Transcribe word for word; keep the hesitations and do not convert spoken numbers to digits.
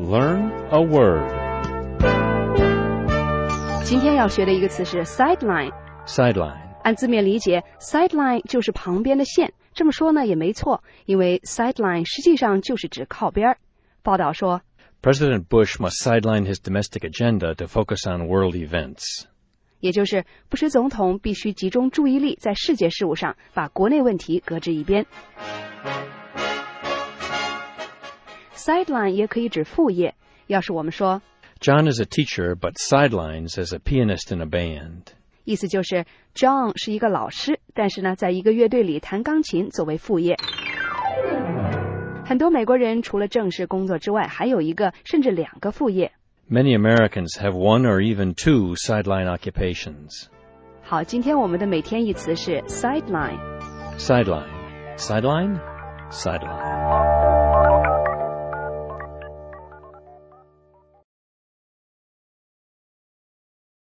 Learn a word. 今天要学的一个词是 sideline。 Sideline. 按字面理解 sideline 就是旁边的线，这么说呢也没错，因为 sideline 实际上就是指靠边。报道说 President Bush must sideline his domestic agenda to focus on world events. 也就是布什总统必须集中注意力在世界事务上，把国内问题搁置一边。sideline 也可以指副业，要是我们说 John is a teacher, but sidelines as a pianist in a band. 意思就是 John 是一个老师，但是呢在一个乐队里弹钢琴作为副业。很多美国人除了正式工作之外，还有一个甚至两个副业。 Many Americans have one or even two sideline occupations. 好，今天我们的每天一词是 sideline。 Sideline. Sideline? Sideline.